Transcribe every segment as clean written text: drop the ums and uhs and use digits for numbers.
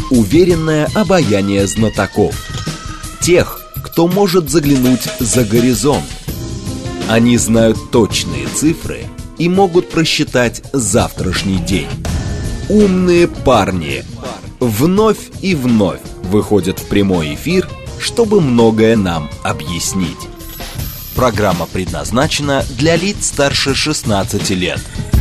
уверенное обаяние знатоков. Тех, кто может заглянуть за горизонт. Они знают точные цифры и могут просчитать завтрашний день. Умные парни вновь и вновь выходят в прямой эфир, чтобы многое нам объяснить. Программа предназначена для лиц старше 16 лет.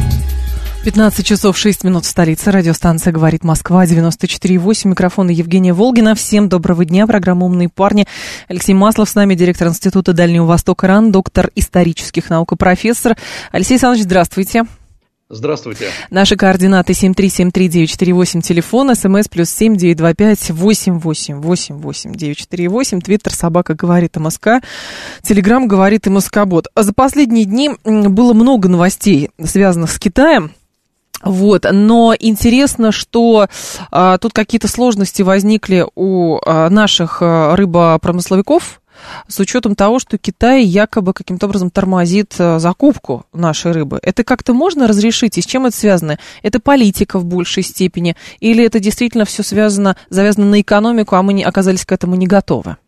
15 часов 6 минут в столице. Радиостанция «Говорит Москва», 94,8. Микрофон Евгения Волгина. Всем доброго дня. Программа «Умные парни». Алексей Маслов с нами, директор Института Дальнего Востока РАН, доктор исторических наук и профессор. Алексей Александрович, здравствуйте. Здравствуйте. Наши координаты 7373948, телефон, смс +7 925 8888 948, твиттер собака говорит МСК, телеграм говорит МСК-бот. За последние дни было много новостей, связанных с Китаем. Но интересно, что тут какие-то сложности возникли у наших рыбопромысловиков, с учетом того, что Китай якобы каким-то образом тормозит закупку нашей рыбы. Это как-то можно разрешить? И с чем это связано? Это политика в большей степени? Или это действительно все завязано на экономику, а мы оказались к этому не готовы?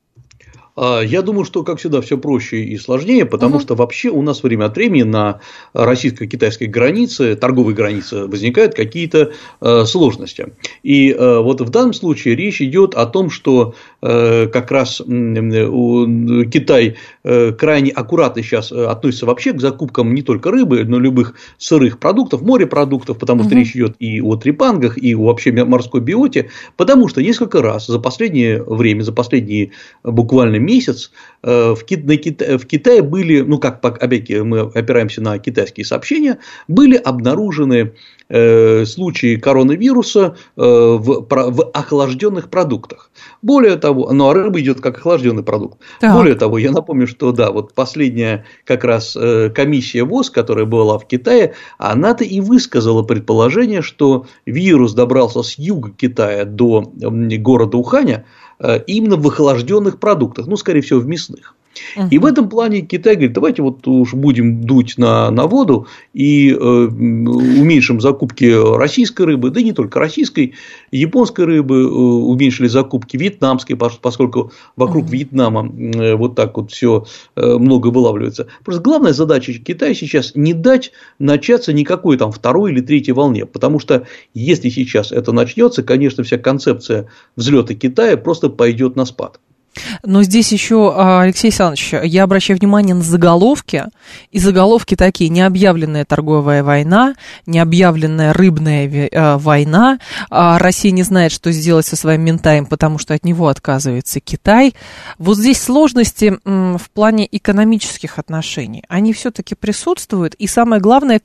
Я думаю, что, как всегда, все проще и сложнее, потому что вообще у нас время от времени на российско-китайской границе, торговой границе, возникают какие-то сложности. И вот в данном случае речь идет о том, что как раз Китай крайне аккуратно сейчас относится вообще к закупкам не только рыбы, но и любых сырых продуктов, морепродуктов, потому что речь идет и о трепангах, и вообще морской биоте, потому что несколько раз за последнее время, за последние буквально месяц в Китае были, опять-таки мы опираемся на китайские сообщения, были обнаружены случаи коронавируса в охлажденных продуктах. Более того, а рыба идет как охлажденный продукт. Так. Более того, я напомню, что последняя как раз комиссия ВОЗ, которая была в Китае, она-то и высказала предположение, что вирус добрался с юга Китая до города Уханя именно в охлажденных продуктах, скорее всего, в мясных. И в этом плане Китай говорит, давайте уж будем дуть на воду и уменьшим закупки российской рыбы, да и не только российской, японской рыбы, уменьшили закупки вьетнамской, поскольку вокруг Вьетнама вот так вот все много вылавливается. Просто главная задача Китая сейчас не дать начаться никакой там второй или третьей волне, потому что если сейчас это начнется, конечно, вся концепция взлета Китая просто пойдет на спад. Но здесь еще, Алексей Александрович, я обращаю внимание на заголовки, и заголовки такие: необъявленная торговая война, необъявленная рыбная война, Россия не знает, что сделать со своим Минтаем, потому что от него отказывается Китай. Вот здесь сложности в плане экономических отношений, они все-таки присутствуют, и самое главное,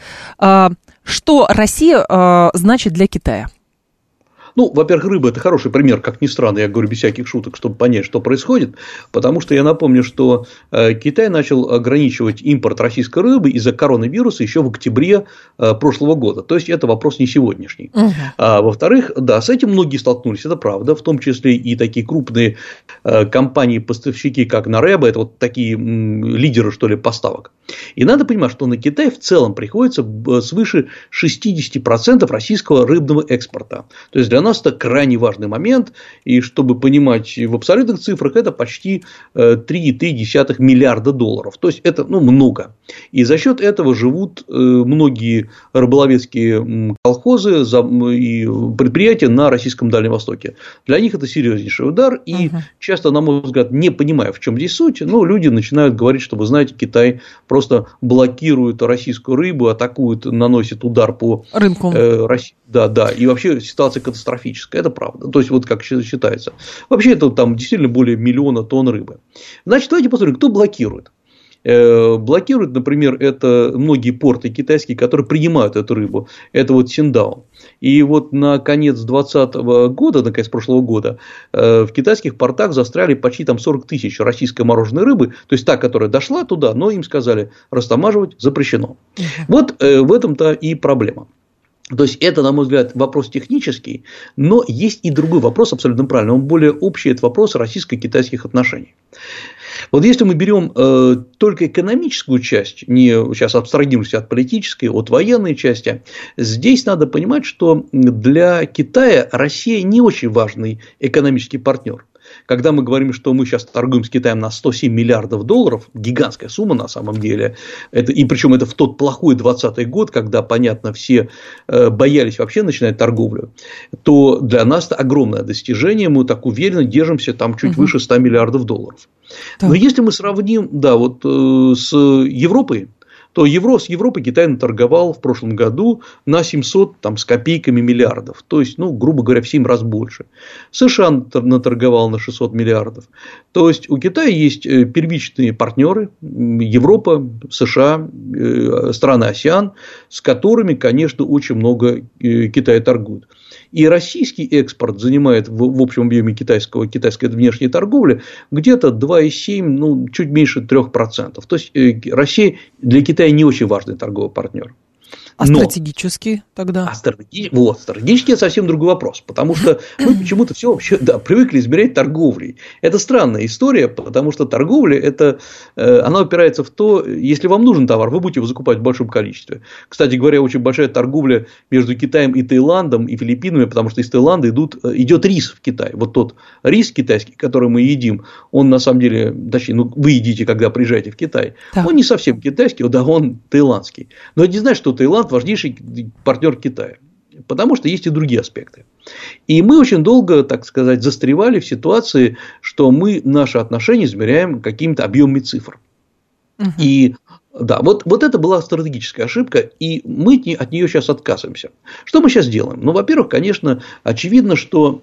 что Россия значит для Китая? Во-первых, рыба – это хороший пример, как ни странно, я говорю без всяких шуток, чтобы понять, что происходит, потому что я напомню, что Китай начал ограничивать импорт российской рыбы из-за коронавируса еще в октябре прошлого года, то есть это вопрос не сегодняшний. Во-вторых, да, с этим многие столкнулись, это правда, в том числе и такие крупные компании-поставщики, как Нареба, это вот такие лидеры, что ли, поставок. И надо понимать, что на Китай в целом приходится свыше 60% российского рыбного экспорта. То есть для нас это крайне важный момент, и чтобы понимать в абсолютных цифрах, это почти 3,3 миллиарда долларов. То есть это много. И за счет этого живут многие рыболовецкие колхозы и предприятия на российском Дальнем Востоке. Для них это серьезнейший удар, и часто, на мой взгляд, не понимая, в чем здесь суть, люди начинают говорить, что, вы знаете, Китай просто блокирует российскую рыбу, атакует, наносит удар по рынку России. Да, и вообще ситуация катастрофическая, это правда. То есть, вот как считается. Вообще, это там действительно более 1 миллиона тонн рыбы. Значит, давайте посмотрим, кто блокирует. Блокируют, например, это многие порты китайские, которые принимают эту рыбу. Это вот Синдао. И вот на конец 2020 года, на конец прошлого года, в китайских портах застряли почти 40 тысяч российской мороженой рыбы. То есть та, которая дошла туда, но им сказали, растамаживать запрещено. Вот в этом-то и проблема. То есть это, на мой взгляд, вопрос технический, но есть и другой вопрос, абсолютно правильный, он более общий, это вопрос российско-китайских отношений. Вот если мы берем только экономическую часть, не сейчас абстрагируемся от политической, от военной части, здесь надо понимать, что для Китая Россия не очень важный экономический партнер. Когда мы говорим, что мы сейчас торгуем с Китаем на 107 миллиардов долларов, гигантская сумма на самом деле, и причем это в тот плохой 2020 год, когда, понятно, все боялись вообще начинать торговлю, то для нас это огромное достижение, мы так уверенно держимся там чуть выше 100 миллиардов долларов. Так. Но если мы сравним, с Европой, то с Европой Китай наторговал в прошлом году на 700 с копейками миллиардов. То есть, грубо говоря, в 7 раз больше. США наторговал на 600 миллиардов. То есть, у Китая есть первичные партнеры Европа, США, страны АСЕАН, с которыми, конечно, очень много Китай торгует. И российский экспорт занимает в общем объеме китайской внешней торговли где-то 2,7, чуть меньше 3%. То есть, Россия для Китая не очень важный торговый партнер. А стратегически тогда? Стратегически это совсем другой вопрос, потому что мы почему-то все вообще привыкли измерять торговлей. Это странная история, потому что торговля она опирается в то, если вам нужен товар, вы будете его закупать в большом количестве. Кстати говоря, очень большая торговля между Китаем и Таиландом и Филиппинами, потому что из Таиланда идет рис в Китай. Вот тот рис китайский, который мы едим, он на самом деле, точнее, вы едите, когда приезжаете в Китай, он не совсем китайский, он таиландский. Но это не значит, что Таиланд важнейший партнер Китая, потому что есть и другие аспекты. И мы очень долго, так сказать, застревали в ситуации, что мы наши отношения измеряем какими-то объемами цифр. И вот это была стратегическая ошибка, и мы от нее сейчас отказываемся. Что мы сейчас делаем? Во-первых, конечно, очевидно, что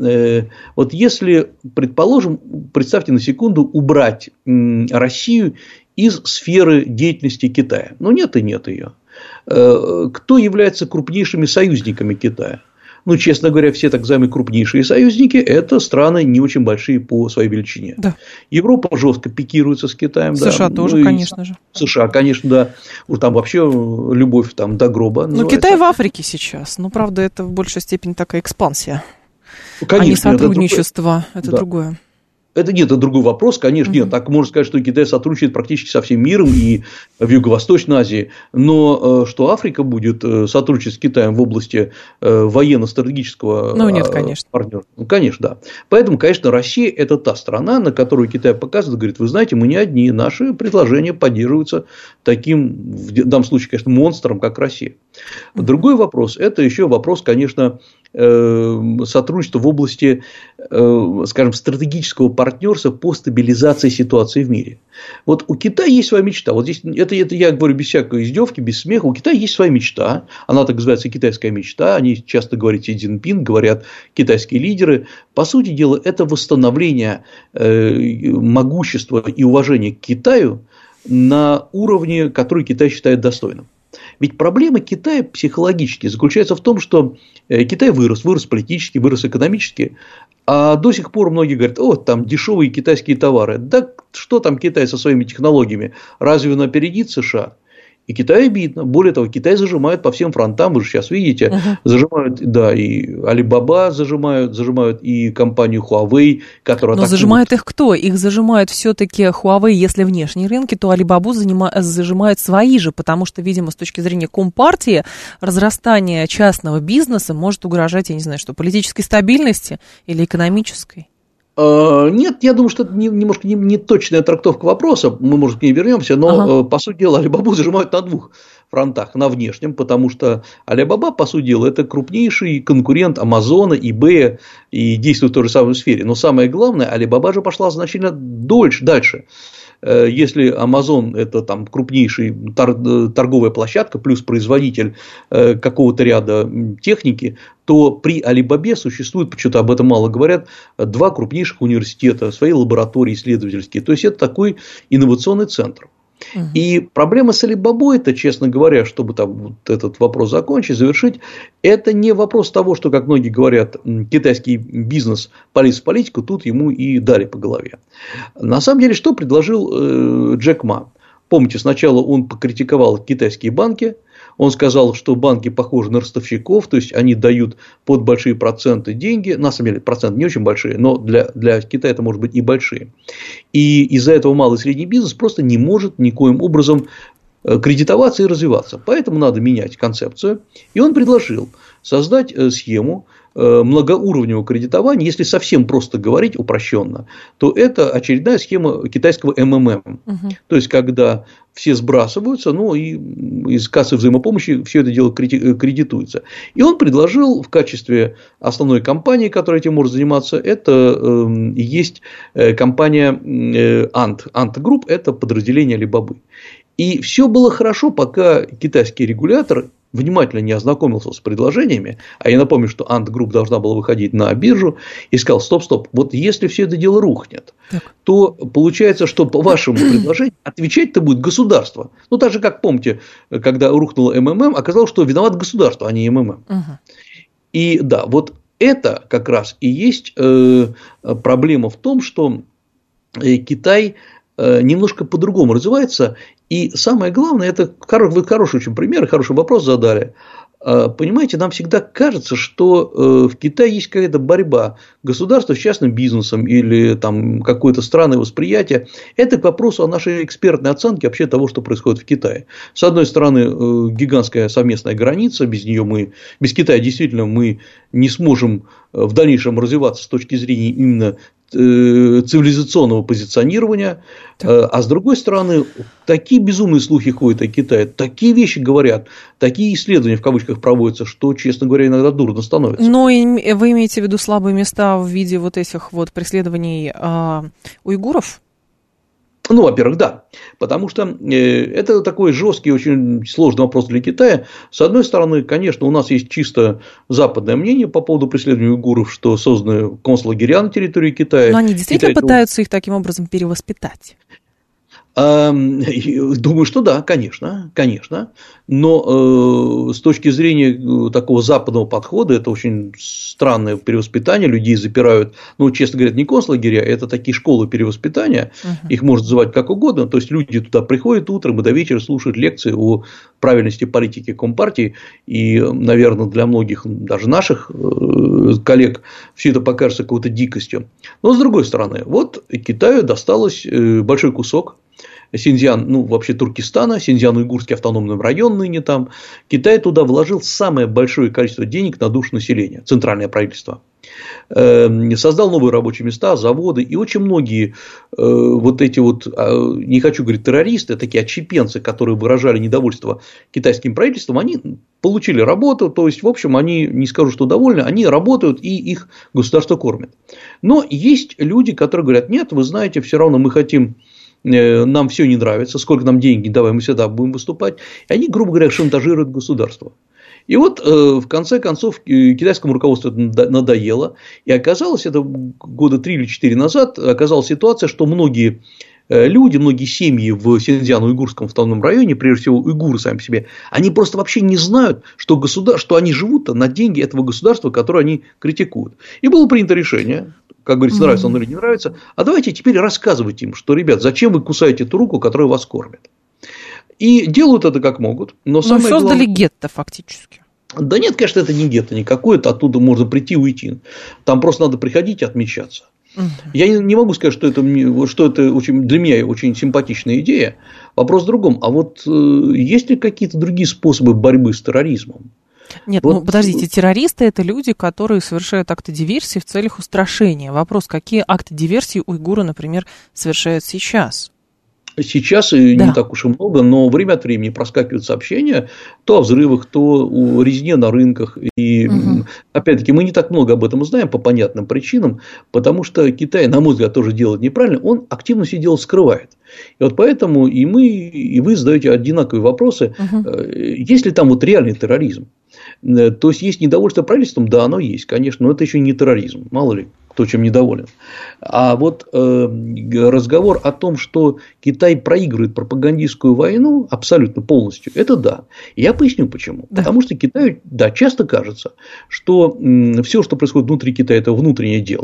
вот если, предположим, представьте на секунду, убрать Россию из сферы деятельности Китая. Нет и нет ее. Кто является крупнейшими союзниками Китая? Честно говоря, все так называемые крупнейшие союзники – это страны не очень большие по своей величине. Да. Европа жестко пикируется с Китаем. США тоже, конечно же. США, конечно, да. Там вообще любовь до гроба. Китай в Африке сейчас. Правда, это в большей степени такая экспансия. Конечно, а не сотрудничество. Это другое. Это другой вопрос, конечно, нет, так можно сказать, что Китай сотрудничает практически со всем миром и в Юго-Восточной Азии, но что Африка будет сотрудничать с Китаем в области военно-стратегического партнера? Конечно, да. Поэтому, конечно, Россия – это та страна, на которую Китай показывает, говорит, вы знаете, мы не одни, наши предложения поддерживаются таким, в данном случае, конечно, монстром, как Россия. Другой вопрос – это еще вопрос, конечно, сотрудничества в области, скажем, стратегического партнерства по стабилизации ситуации в мире. Вот у Китая есть своя мечта. Вот здесь это я говорю без всякой издевки, без смеха. У Китая есть своя мечта. Она так называется китайская мечта. Они часто говорят Си Цзиньпин, говорят китайские лидеры. По сути дела, это восстановление могущества и уважения к Китаю на уровне, который Китай считает достойным. Ведь проблема Китая психологически заключается в том, что Китай вырос политически, вырос экономически, а до сих пор многие говорят, там дешевые китайские товары. Да что там Китай со своими технологиями? Разве он опередит США? И Китай обидно. Более того, Китай зажимает по всем фронтам, вы же сейчас видите, зажимают, и Alibaba зажимают и компанию Huawei, которая Но зажимает их кто? Их зажимают все-таки Huawei, если внешние рынки, то Alibaba зажимают свои же, потому что, видимо, с точки зрения Компартии, разрастание частного бизнеса может угрожать, я не знаю, что, политической стабильности или экономической? Нет, я думаю, что это немножко не точная трактовка вопроса, мы, может, к ней вернемся, но, по сути дела, Alibaba зажимают на двух фронтах, на внешнем, потому что Alibaba, по сути дела, это крупнейший конкурент Амазона, eBay и действует в той же самой сфере. Но самое главное, Alibaba же пошла значительно дальше. Если Amazon – это крупнейшая торговая площадка плюс производитель какого-то ряда техники, то при Alibaba существует, почему-то об этом мало говорят, два крупнейших университета, свои лаборатории исследовательские. То есть, это такой инновационный центр. И проблема с Alibaba, это, честно говоря, чтобы этот вопрос закончить, завершить, это не вопрос того, что, как многие говорят, китайский бизнес полез в политику, тут ему и дали по голове. На самом деле, что предложил Джек Ма? Помните, сначала он покритиковал китайские банки, Он сказал, что банки похожи на ростовщиков, то есть они дают под большие проценты деньги, на самом деле проценты не очень большие, но для Китая это может быть и большие. И из-за этого малый и средний бизнес просто не может никоим образом кредитоваться и развиваться. Поэтому надо менять концепцию. И он предложил создать схему многоуровневого кредитования. Если совсем просто говорить упрощенно, то это очередная схема китайского МММ. То есть, когда все сбрасываются, ну и из кассы взаимопомощи все это дело кредитуется. И он предложил в качестве основной компании, которая этим может заниматься, это есть компания Ant. Ant Group – это подразделение Alibaba. И все было хорошо, пока китайский регулятор внимательно не ознакомился с предложениями, а я напомню, что Ant Group должна была выходить на биржу, и сказал: стоп, вот если все это дело рухнет, то получается, что по вашему предложению отвечать-то будет государство. Ну, так же, как помните, когда рухнуло МММ, оказалось, что виноват государство, а не МММ. И да, вот это как раз и есть проблема в том, что Китай немножко по-другому развивается. И самое главное, это вы хороший очень пример, хороший вопрос задали. Понимаете, нам всегда кажется, что в Китае есть какая-то борьба государства с частным бизнесом или там какое-то странное восприятие. Это к вопросу о нашей экспертной оценке вообще того, что происходит в Китае. С одной стороны, гигантская совместная граница, без Китая действительно мы не сможем в дальнейшем развиваться с точки зрения именно цивилизационного позиционирования, а с другой стороны, такие безумные слухи ходят о Китае, такие вещи говорят, такие исследования в кавычках проводятся, что, честно говоря, иногда дурно становится. Но вы имеете в виду слабые места в виде вот этих вот преследований уйгуров? Ну, во-первых, да, потому что это такой жесткий, очень сложный вопрос для Китая. С одной стороны, конечно, у нас есть чисто западное мнение по поводу преследования уйгуров, что созданы концлагеря на территории Китая. Но они действительно пытаются их таким образом перевоспитать? Думаю, что да, конечно, но с точки зрения такого западного подхода это очень странное перевоспитание, людей запирают, ну, честно говоря, не концлагеря, это такие школы перевоспитания, их можно называть как угодно, то есть люди туда приходят утром и до вечера слушают лекции о правильности политики Компартии, и, наверное, для многих, даже наших коллег, все это покажется какой-то дикостью. Но с другой стороны, вот Китаю досталось большой кусок Синьцзян, ну, вообще Туркестана, Синьцзян-Уйгурский автономный район ныне там. Китай туда вложил самое большое количество денег на душу населения, центральное правительство. Создал новые рабочие места, заводы, и очень многие вот эти вот, не хочу говорить террористы, такие отщепенцы, которые выражали недовольство китайским правительством, они получили работу, то есть, в общем, они, не скажу, что довольны, они работают, и их государство кормит. Но есть люди, которые говорят: нет, вы знаете, все равно мы хотим, нам все не нравится, сколько нам денег не давай, мы всегда будем выступать. И они, грубо говоря, шантажируют государство. И вот, в конце концов, китайскому руководству это надоело. И оказалось, это года 3 или 4 назад, оказалась ситуация, что многие люди, многие семьи в Синьцзян-Уйгурском автономном районе, прежде всего уйгуры сами по себе, они просто вообще не знают, что они живут на деньги этого государства, которое они критикуют. И было принято решение, как говорится, нравится он или не нравится, а давайте теперь рассказывать им, что, ребят, зачем вы кусаете эту руку, которая вас кормит. И делают это как могут. Но самое создали гетто фактически. Да нет, конечно, это не гетто никакое, оттуда можно прийти и уйти. Там просто надо приходить и отмечаться. Я не могу сказать, что это очень, для меня очень симпатичная идея. Вопрос в другом. А вот есть ли какие-то другие способы борьбы с терроризмом? Нет, вот. Ну подождите, террористы – это люди, которые совершают акты диверсии в целях устрашения. Вопрос, какие акты диверсии уйгуры, например, совершают сейчас? Сейчас и не так уж и много, но время от времени проскакивают сообщения то о взрывах, то о резне на рынках. И опять-таки мы не так много об этом знаем по понятным причинам, потому что Китай, на мой взгляд, тоже делает неправильно, он активно все дело скрывает. И вот поэтому и мы, и вы задаете одинаковые вопросы. Есть ли там вот реальный терроризм? То есть недовольство правительством? Да, оно есть, конечно, но это еще не терроризм, мало ли кто чем недоволен. А вот разговор о том, что Китай проигрывает пропагандистскую войну абсолютно полностью, это да. И я поясню почему. Да. Потому что Китаю, да, часто кажется, что все, что происходит внутри Китая, это внутреннее дело.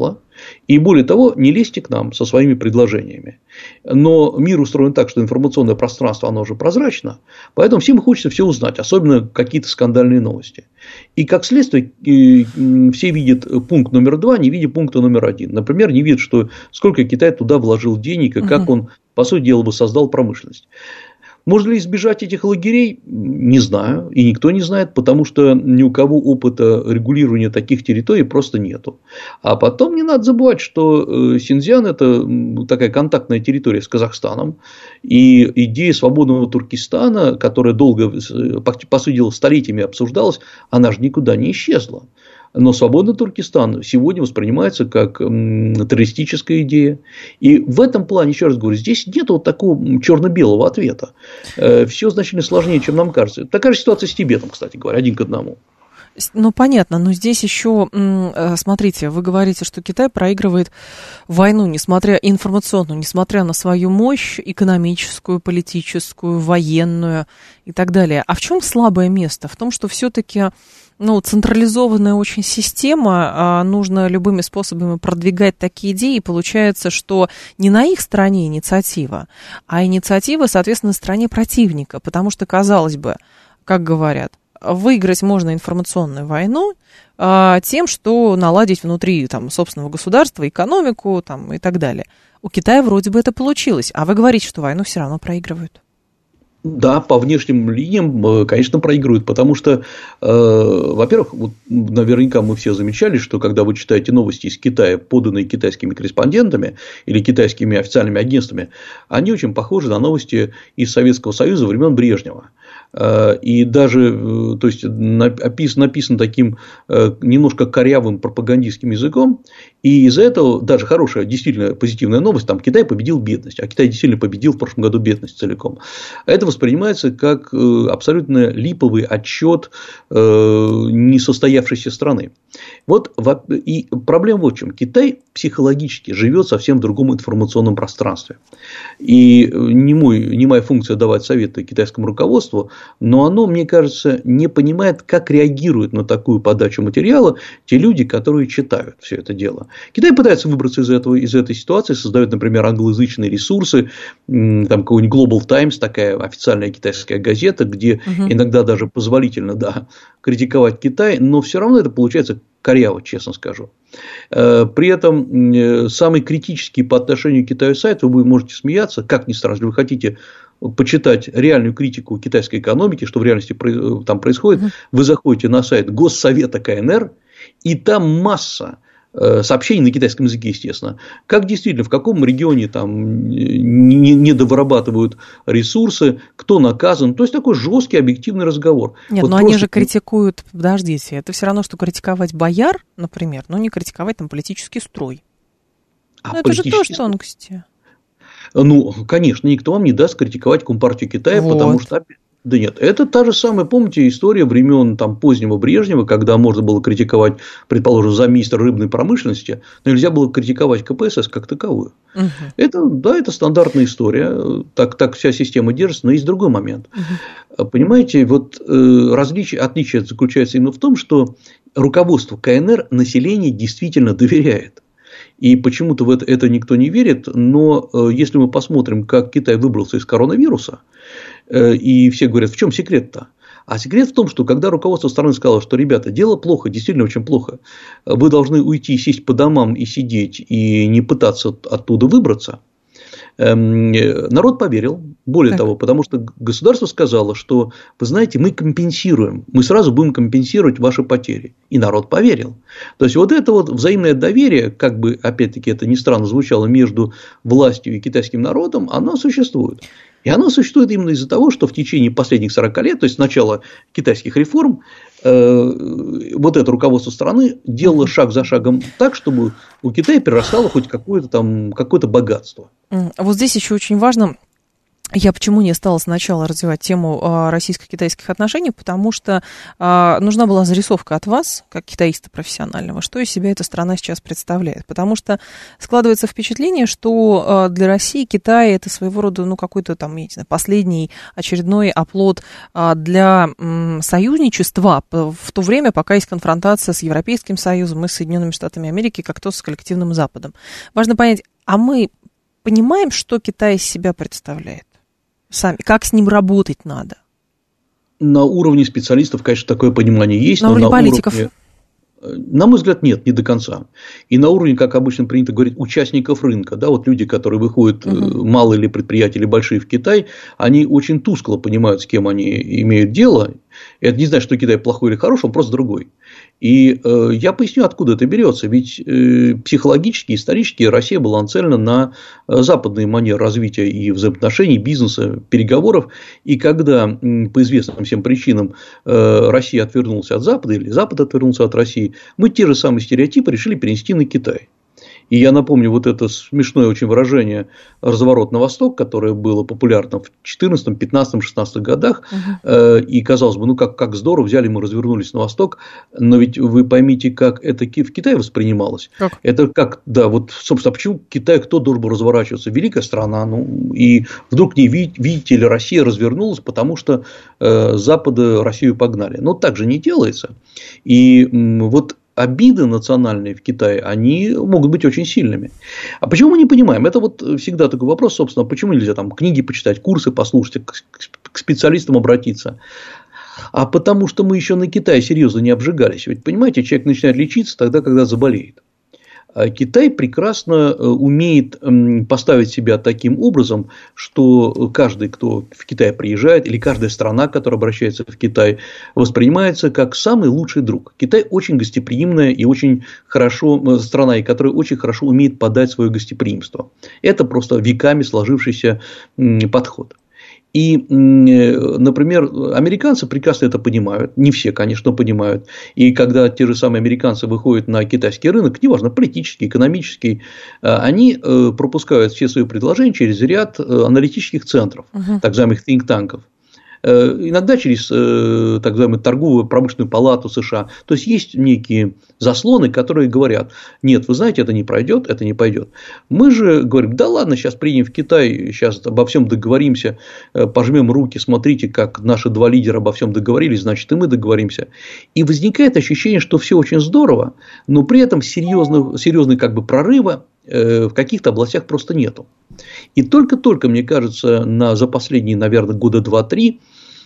И более того, не лезьте к нам со своими предложениями. Но мир устроен так, что информационное пространство, оно уже прозрачно, поэтому всем хочется все узнать, особенно какие-то скандальные новости. И как следствие, все видят пункт номер 2, не видя пункта номер 1. Например, не видят, что сколько Китай туда вложил денег и как он, по сути дела, воссоздал промышленность. Можно ли избежать этих лагерей? Не знаю. И никто не знает, потому что ни у кого опыта регулирования таких территорий просто нету. А потом не надо забывать, что Синьцзян – это такая контактная территория с Казахстаном. И идея свободного Туркестана, которая долго, по сути дела, столетиями обсуждалась, она же никуда не исчезла. Но свободный Туркестан сегодня воспринимается как террористическая идея. И в этом плане, еще раз говорю, здесь нет вот такого черно-белого ответа. Все значительно сложнее, чем нам кажется. Такая же ситуация с Тибетом, кстати говоря, 1 к 1. Ну, понятно, но здесь еще, смотрите, вы говорите, что Китай проигрывает войну, информационную, несмотря на свою мощь экономическую, политическую, военную и так далее. А в чем слабое место? В том, что все-таки централизованная очень система, нужно любыми способами продвигать такие идеи, и получается, что не на их стороне инициатива, а инициатива, соответственно, на стороне противника, потому что, казалось бы, как говорят, выиграть можно информационную войну тем, что наладить внутри собственного государства экономику и так далее. У Китая вроде бы это получилось, а вы говорите, что войну все равно проигрывают. Да, по внешним линиям, конечно, проигрывают, потому что, во-первых, вот наверняка мы все замечали, что когда вы читаете новости из Китая, поданные китайскими корреспондентами или китайскими официальными агентствами, они очень похожи на новости из Советского Союза времен Брежнева. И даже, то есть, написано таким немножко корявым пропагандистским языком, и из-за этого даже хорошая, действительно позитивная новость, там Китай победил бедность, а Китай действительно победил в прошлом году бедность целиком. Это воспринимается как абсолютно липовый отчет несостоявшейся страны. Вот и проблема в чем: Китай психологически живет совсем в другом информационном пространстве. И не моя функция давать советы китайскому руководству, но оно, мне кажется, не понимает, как реагируют на такую подачу материала те люди, которые читают все это дело. Китай пытается выбраться из этой ситуации, создает, например, англоязычные ресурсы, там какой-нибудь Global Times, такая официальная китайская газета, где иногда даже позволительно, критиковать Китай, но все равно это получается коряво, честно скажу. При этом самый критический по отношению к Китаю сайт, вы можете смеяться, как ни странно, если вы хотите почитать реальную критику китайской экономики, что в реальности там происходит, вы заходите на сайт Госсовета КНР, и там масса сообщений на китайском языке, естественно, как действительно, в каком регионе там недовырабатывают ресурсы, кто наказан, то есть такой жесткий объективный разговор. Нет, вот но они же критикуют, подождите, это все равно, что критиковать бояр, например, но не критиковать там политический строй. Это же тоже тонкости. Ну, конечно, никто вам не даст критиковать Компартию Китая, потому что... Да нет, это та же самая, помните, история времен позднего Брежнева, когда можно было критиковать, предположим, замминистра рыбной промышленности, но нельзя было критиковать КПСС как таковую. Это стандартная история, так вся система держится, но есть другой момент. Понимаете, вот отличие заключается именно в том, что руководству КНР население действительно доверяет. И почему-то в это никто не верит, но если мы посмотрим, как Китай выбрался из коронавируса, и все говорят, в чем секрет-то? А секрет в том, что когда руководство страны сказало, что, ребята, дело плохо, действительно очень плохо, вы должны уйти, сесть по домам и сидеть, и не пытаться оттуда выбраться, народ поверил. Более того, потому что государство сказало, что, вы знаете, мы компенсируем, мы сразу будем компенсировать ваши потери. И народ поверил. То есть, вот это вот взаимное доверие, как бы, опять-таки, это ни странно звучало, между властью и китайским народом, оно существует. И оно существует именно из-за того, что в течение последних 40 лет, то есть с начала китайских реформ, вот это руководство страны делало шаг за шагом так, чтобы у Китая перерастало хоть какое-то богатство. Вот здесь еще очень важно Я почему не стала сначала развивать тему российско-китайских отношений? Потому что нужна была зарисовка от вас, как китаиста профессионального, что из себя эта страна сейчас представляет. Потому что складывается впечатление, что для России Китай это своего рода, какой-то там, я не знаю, последний очередной оплот для союзничества в то время, пока есть конфронтация с Европейским Союзом и с Соединенными Штатами Америки, как то с коллективным Западом. Важно понять, а мы понимаем, что Китай из себя представляет? Сами, как с ним работать надо? На уровне специалистов, конечно, такое понимание есть. На уровне политиков? На мой взгляд, нет, не до конца. И на уровне, как обычно принято говорить, участников рынка, да, вот люди, которые выходят, малые или предприятия, или большие в Китай, они очень тускло понимают, с кем они имеют дело. Это не значит, что Китай плохой или хороший, он просто другой. И я поясню, откуда это берется. Ведь психологически, исторически Россия была нацелена на западные манеры развития и взаимоотношений, бизнеса, переговоров. И когда по известным всем причинам Россия отвернулась от Запада, или Запад отвернулся от России, мы те же самые стереотипы решили перенести на Китай. И я напомню вот это смешное очень выражение «разворот на восток», которое было популярно в 14, 15, 16 годах. И казалось бы, как здорово, взяли мы, развернулись на восток. Но ведь вы поймите, как это в Китае воспринималось. Как? Это как, да, вот, собственно, почему Китай, кто должен был разворачиваться? Великая страна, и вдруг не видите ли, Россия развернулась, потому что с Запада Россию погнали. Но так же не делается. И вот обиды национальные в Китае, они могут быть очень сильными. А почему мы не понимаем? Это вот всегда такой вопрос, собственно, почему нельзя там книги почитать, курсы послушать, к специалистам обратиться? А потому что мы еще на Китае серьезно не обжигались. Ведь, понимаете, человек начинает лечиться тогда, когда заболеет. Китай прекрасно умеет поставить себя таким образом, что каждый, кто в Китай приезжает, или каждая страна, которая обращается в Китай, воспринимается как самый лучший друг. Китай очень гостеприимная и очень хорошо страна, и которая очень хорошо умеет подать свое гостеприимство. Это просто веками сложившийся подход. И, например, американцы прекрасно это понимают, не все, конечно, понимают. И когда те же самые американцы выходят на китайский рынок, неважно, политический, экономический, они пропускают все свои предложения через ряд аналитических центров, так называемых think-танков. Иногда через так называемую торговую промышленную палату США. То есть есть некие заслоны, которые говорят: нет, вы знаете, это не пройдет, это не пойдет. Мы же говорим: да ладно, сейчас приедем в Китай, сейчас обо всем договоримся, пожмем руки, смотрите, как наши два лидера обо всем договорились, значит, и мы договоримся. И возникает ощущение, что все очень здорово, но при этом серьезной как бы прорыва в каких-то областях просто нету. И только-только, мне кажется, за последние, наверное, года 2-3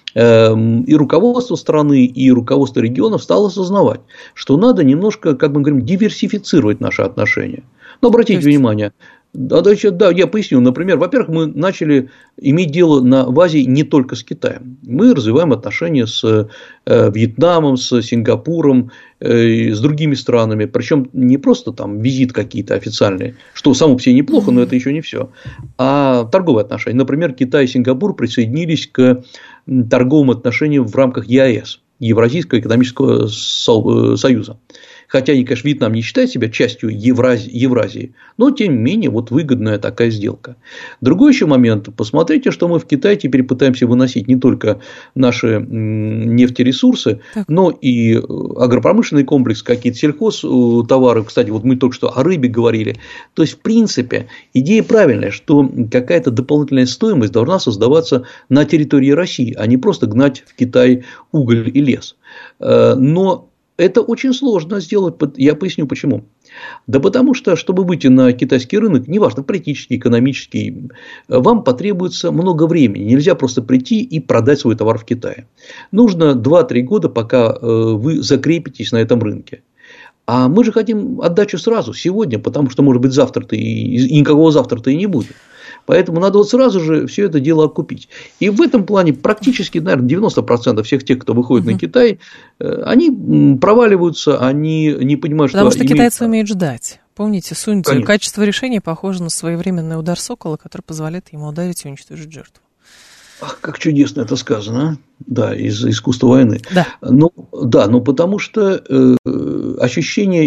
и руководство страны, и руководство регионов стало осознавать, что надо немножко, как мы говорим, диверсифицировать наши отношения. Но обратите внимание, да, я поясню. Например, во-первых, мы начали иметь дело в Азии не только с Китаем. Мы развиваем отношения с Вьетнамом, с Сингапуром, с другими странами. Причем не просто там визит какие-то официальные, что само по себе неплохо, но это еще не все, а торговые отношения. Например, Китай и Сингапур присоединились к торговым отношениям в рамках ЕАЭС, Евразийского экономического союза. Хотя они, конечно, Вьетнам не считает себя частью Евразии, но, тем не менее, вот выгодная такая сделка. Другой еще момент. Посмотрите, что мы в Китае теперь пытаемся выносить не только наши нефтересурсы, но и агропромышленный комплекс, какие-то сельхозтовары. Кстати, вот мы только что о рыбе говорили. То есть, в принципе, идея правильная, что какая-то дополнительная стоимость должна создаваться на территории России, а не просто гнать в Китай уголь и лес. Но это очень сложно сделать, я поясню почему. Да потому что, чтобы выйти на китайский рынок, неважно, политический, экономический, вам потребуется много времени. Нельзя просто прийти и продать свой товар в Китае. Нужно 2-3 года, пока вы закрепитесь на этом рынке. А мы же хотим отдачу сразу, сегодня, потому что, может быть, завтра-то и никакого завтра-то и не будет. Поэтому надо вот сразу же все это дело окупить. И в этом плане практически, наверное, 90% всех тех, кто выходит на Китай, они проваливаются, они не понимают, потому что китайцы умеют ждать. Помните, Сунь Цзы, качество решения похоже на своевременный удар сокола, который позволяет ему ударить и уничтожить жертву. Ах, как чудесно это сказано, да, из искусства войны. Да. Но потому что ощущение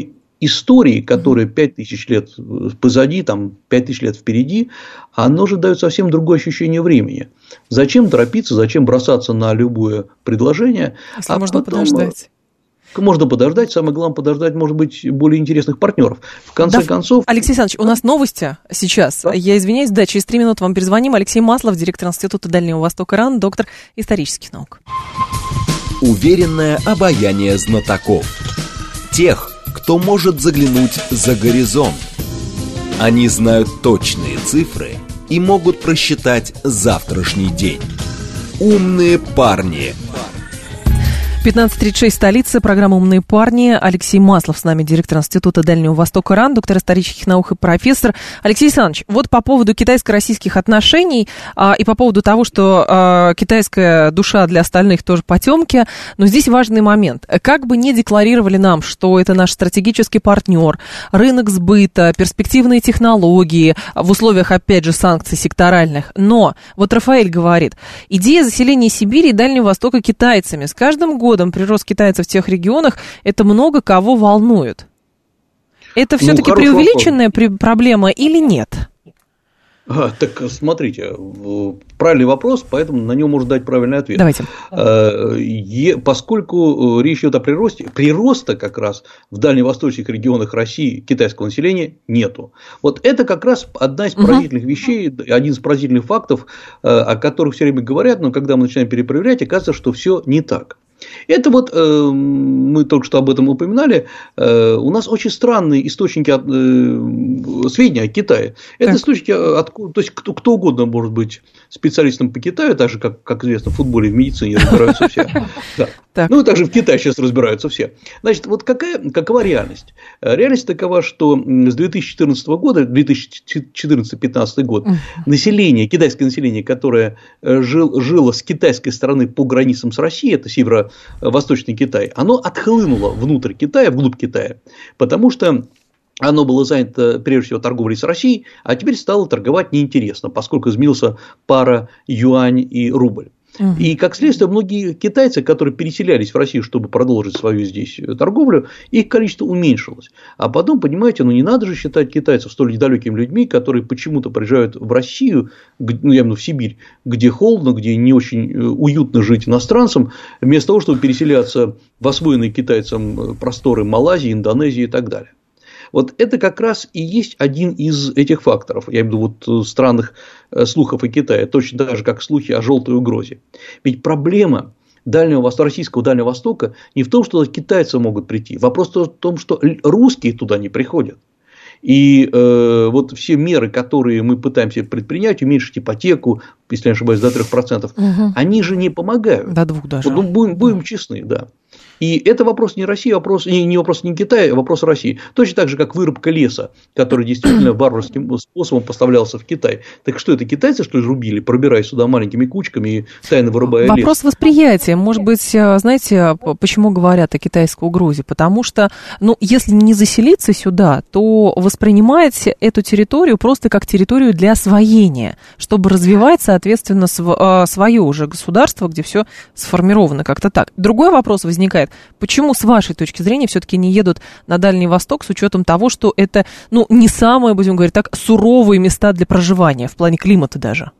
истории, которые 5000 лет позади, там 5000 лет впереди, оно же дает совсем другое ощущение времени. Зачем торопиться, зачем бросаться на любое предложение? Если можно подождать. Можно подождать, самое главное подождать, может быть, более интересных партнеров. В конце концов... Алексей Александрович, у нас новости сейчас. Да? Я извиняюсь, да, через 3 минуты вам перезвоним. Алексей Маслов, директор Института Дальнего Востока РАН, доктор исторических наук. Уверенное обаяние знатоков. Тех, кто может заглянуть за горизонт. Они знают точные цифры и могут просчитать завтрашний день. Умные парни. 15:36, столица, программа «Умные парни». Алексей Маслов с нами, директор Института Дальнего Востока РАН, доктор исторических наук и профессор. Алексей Александрович, вот по поводу китайско-российских отношений и по поводу того, что китайская душа для остальных тоже потемки, но здесь важный момент. Как бы ни декларировали нам, что это наш стратегический партнер, рынок сбыта, перспективные технологии в условиях, опять же, санкций секторальных, но вот Рафаэль говорит, идея заселения Сибири и Дальнего Востока китайцами с каждым годом прирост китайцев в тех регионах, это много кого волнует. Это все-таки преувеличенная проблема или нет? Так смотрите, правильный вопрос, поэтому на него можно дать правильный ответ. Давайте. Поскольку речь идет о приросте, прироста как раз в дальневосточных регионах России китайского населения нету. Вот это как раз одна из поразительных вещей, один из поразительных фактов, о которых все время говорят, но когда мы начинаем перепроверять, оказывается, что все не так. Это вот, мы только что об этом упоминали, у нас очень странные источники сведений о Китае. Это источники, то есть кто угодно может быть специалистом по Китаю, так же, как известно, в футболе, в медицине разбираются все. Да. Ну и также в Китае сейчас разбираются все. Значит, вот какова реальность? Реальность такова, что с 2014 года, 2014-2015 год, население, китайское население, которое жило с китайской стороны по границам с Россией, это северо-восточный Китай, оно отхлынуло внутрь Китая, вглубь Китая, потому что оно было занято, прежде всего, торговлей с Россией, а теперь стало торговать неинтересно, поскольку изменился пара юань и рубль. И, как следствие, многие китайцы, которые переселялись в Россию, чтобы продолжить свою здесь торговлю, их количество уменьшилось. А потом, понимаете, не надо же считать китайцев столь недалекими людьми, которые почему-то приезжают в Россию, я имею в виду в Сибирь, где холодно, где не очень уютно жить иностранцам, вместо того, чтобы переселяться в освоенные китайцам просторы Малайзии, Индонезии и так далее. Вот это как раз и есть один из этих факторов, я имею в виду вот странных слухов о Китае, точно так же, как слухи о желтой угрозе. Ведь проблема российского Дальнего Востока не в том, что китайцы могут прийти, вопрос в том, что русские туда не приходят. И вот все меры, которые мы пытаемся предпринять, уменьшить ипотеку, если не ошибаюсь, до 3%, они же не помогают. До 2 даже. Вот, будем честны, да. И это вопрос не России, не вопрос не Китая, а вопрос России. Точно так же, как вырубка леса, который действительно варварским способом поставлялся в Китай. Так что это, китайцы, что ли, рубили, пробираясь сюда маленькими кучками и тайно вырубая лес? Вопрос восприятия. Может быть, знаете, почему говорят о китайской угрозе? Потому что, если не заселиться сюда, то воспринимать эту территорию просто как территорию для освоения, чтобы развивать, соответственно, свое уже государство, где все сформировано как-то так. Другой вопрос возникает. Почему, с вашей точки зрения, все-таки не едут на Дальний Восток с учетом того, что это, не самые, будем говорить так, суровые места для проживания, в плане климата даже?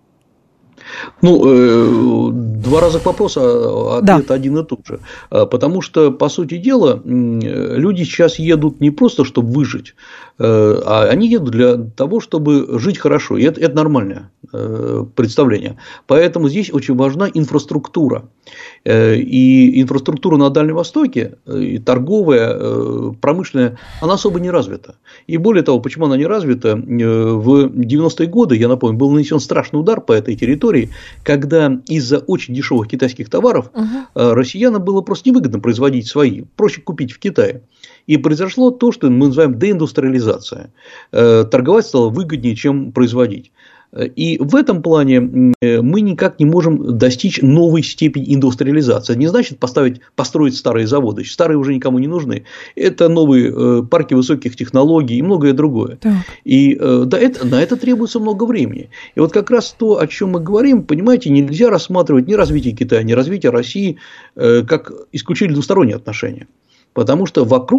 2 разных вопроса, ответ один и тот же. Потому что, по сути дела, люди сейчас едут не просто, чтобы выжить, а они едут для того, чтобы жить хорошо. И это нормальное представление. Поэтому здесь очень важна инфраструктура. И инфраструктура на Дальнем Востоке, и торговая, промышленная, она особо не развита. И более того, почему она не развита, в 90-е годы, я напомню, был нанесен страшный удар по этой территории, когда из-за очень дешевых китайских товаров россиянам было просто невыгодно производить свои, проще купить в Китае. И произошло то, что мы называем деиндустриализация. Торговать стало выгоднее, чем производить. И в этом плане мы никак не можем достичь новой степени индустриализации. Это не значит построить старые заводы. Старые уже никому не нужны. Это новые парки высоких технологий и многое другое. Так. И на это требуется много времени. И вот как раз то, о чем мы говорим, понимаете, нельзя рассматривать ни развитие Китая, ни развитие России как исключительно двусторонние отношения. Потому что вокруг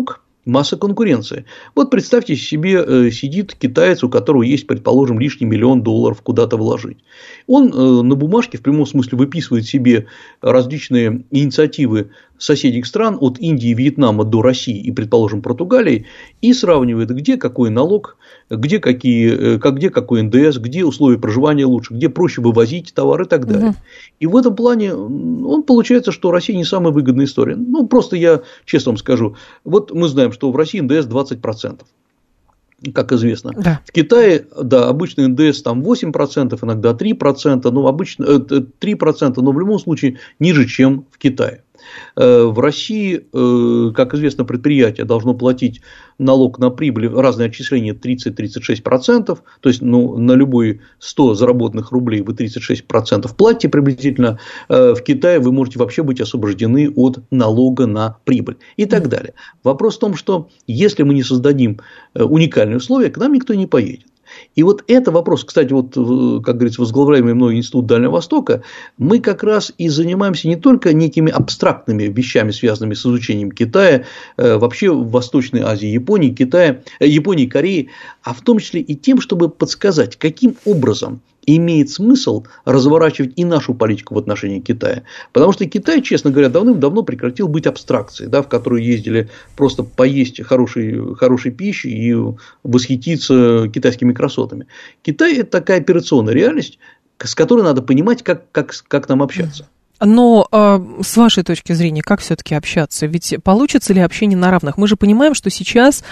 масса конкуренции. Вот представьте себе, сидит китаец, у которого есть, предположим, лишний $1 миллион куда-то вложить. Он на бумажке в прямом смысле выписывает себе различные инициативы соседних стран, от Индии, Вьетнама до России и, предположим, Португалии, и сравнивает, где какой налог, где какой НДС, где условия проживания лучше, где проще вывозить товары и так далее. Угу. И в этом плане он получается, что Россия не самая выгодная история. Ну, просто я честно вам скажу, вот мы знаем, что в России НДС 20%. Как известно. Да. В Китае, да, обычно НДС там 8%, иногда 3%, но обычно 3%, но в любом случае ниже, чем в Китае. В России, как известно, предприятие должно платить налог на прибыль, разные отчисления 30-36%, то есть на любые 100 заработанных рублей вы 36% платите приблизительно, в Китае вы можете вообще быть освобождены от налога на прибыль и так далее. Вопрос в том, что если мы не создадим уникальные условия, к нам никто не поедет. И вот это вопрос, кстати, вот, как говорится, возглавляемый мной Институт Дальнего Востока, мы как раз и занимаемся не только некими абстрактными вещами, связанными с изучением Китая, вообще в Восточной Азии, Японии, Кореи, а в том числе и тем, чтобы подсказать, каким образом имеет смысл разворачивать и нашу политику в отношении Китая. Потому что Китай, честно говоря, давным-давно прекратил быть абстракцией, да, в которую ездили просто поесть хорошей пищи и восхититься китайскими красотами. Китай – это такая операционная реальность, с которой надо понимать, как нам общаться. Но с вашей точки зрения, как все-таки общаться? Ведь получится ли общение на равных? Мы же понимаем, что сейчас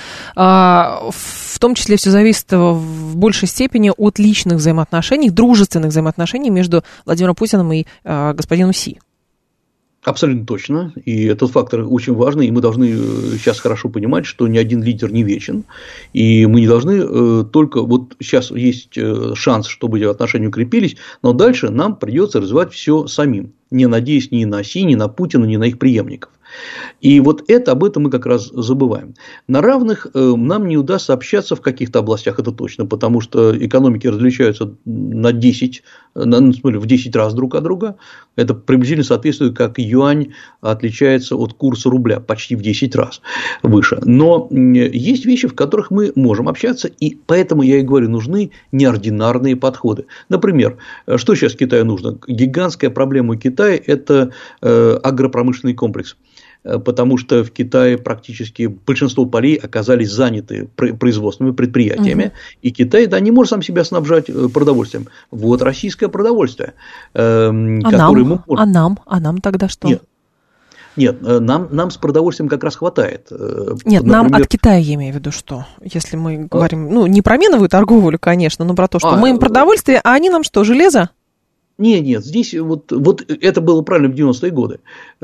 в том числе все зависит в большей степени от личных взаимоотношений, дружественных взаимоотношений между Владимиром Путиным и господином Си. Абсолютно точно. И этот фактор очень важный. И мы должны сейчас хорошо понимать, что ни один лидер не вечен. И мы не должны только… Вот сейчас есть шанс, чтобы эти отношения укрепились, но дальше нам придется развивать все самим, не надеясь ни на Си, ни на Путина, ни на их преемников. И вот об этом мы как раз забываем. На равных нам не удастся общаться в каких-то областях, это точно, потому что экономики различаются в 10 раз друг от друга. Это приблизительно соответствует, как юань отличается от курса рубля почти в 10 раз выше. Но есть вещи, в которых мы можем общаться, и поэтому я и говорю, нужны неординарные подходы. Например, что сейчас Китаю нужно? Гигантская проблема у Китая – это агропромышленный комплекс. Потому что в Китае практически большинство полей оказались заняты производственными предприятиями, и Китай не может сам себя снабжать продовольствием. Вот российское продовольствие, которое мы можем… А нам тогда что? Нет, нам с продовольствием как раз хватает. Нет, например… нам от Китая, я имею в виду, что, если мы говорим, не про меновую торговлю, конечно, но про то, что мы им продовольствие, а они нам что, железо? Нет, здесь вот это было правильно в 90-е годы,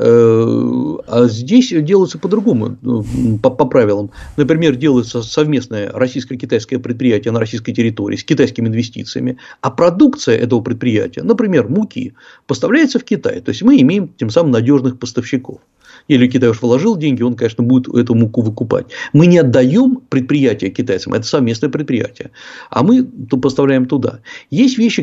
а здесь делается по-другому, по правилам. Например, делается совместное российско-китайское предприятие на российской территории с китайскими инвестициями, а продукция этого предприятия, например, муки, поставляется в Китай. То есть мы имеем тем самым надежных поставщиков. Или Китай уж вложил деньги, он, конечно, будет эту муку выкупать. Мы не отдаем предприятие китайцам, это совместное предприятие, а мы поставляем туда. Есть вещи,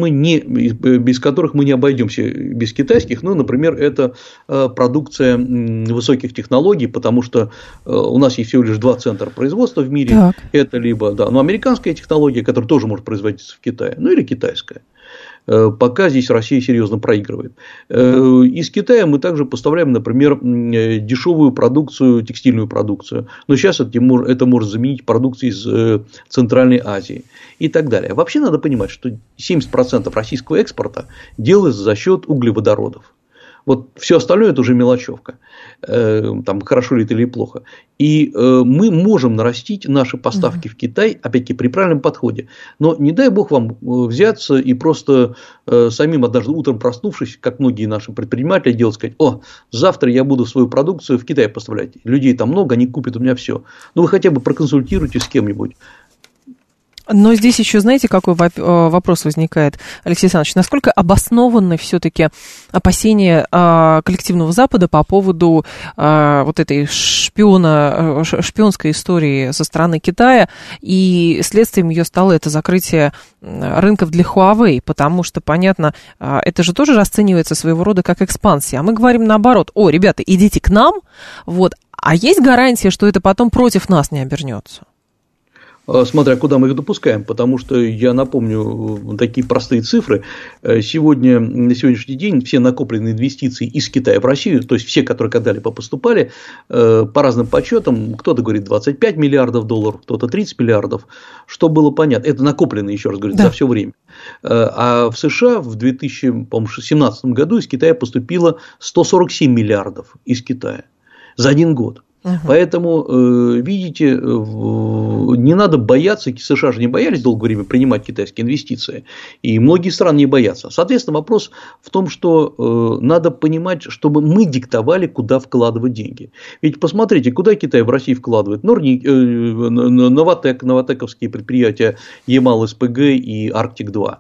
без которых мы не обойдемся без китайских, например, это продукция высоких технологий, потому что у нас есть всего лишь 2 центра производства в мире. Так. Это либо американская технология, которая тоже может производиться в Китае, или китайская. Пока здесь Россия серьезно проигрывает. Из Китая мы также поставляем, например, дешевую продукцию, текстильную продукцию. Но сейчас это может заменить продукцию из Центральной Азии и так далее. Вообще надо понимать, что 70% российского экспорта делается за счет углеводородов. Вот все остальное – это уже мелочевка, там, хорошо ли это или плохо. И мы можем нарастить наши поставки в Китай, опять-таки, при правильном подходе. Но не дай бог вам взяться и просто самим однажды утром проснувшись, как многие наши предприниматели делают, сказать: завтра я буду свою продукцию в Китай поставлять. Людей там много, они купят у меня все. Вы хотя бы проконсультируйтесь с кем-нибудь. Но здесь еще, знаете, какой вопрос возникает, Алексей Александрович, насколько обоснованы все-таки опасения коллективного Запада по поводу вот этой шпионской истории со стороны Китая, и следствием ее стало это закрытие рынков для Huawei, потому что, понятно, это же тоже расценивается своего рода как экспансия, а мы говорим наоборот: ребята, идите к нам, А есть гарантия, что это потом против нас не обернется? Смотря куда мы их допускаем, потому что я напомню такие простые цифры. На сегодняшний день все накопленные инвестиции из Китая в Россию, то есть все, которые когда-либо поступали, по разным подсчетам, кто-то говорит 25 миллиардов долларов, кто-то 30 миллиардов, что было понятно. Это накопленные, еще раз говорю, за все время. А в США в 2017 году из Китая поступило 147 миллиардов из Китая за один год. Поэтому, видите, не надо бояться, США же не боялись долгое время принимать китайские инвестиции, и многие страны не боятся. Соответственно, вопрос в том, что надо понимать, чтобы мы диктовали, куда вкладывать деньги. Ведь посмотрите, куда Китай в России вкладывает. Новатэковские предприятия Ямал-СПГ и Арктик-2,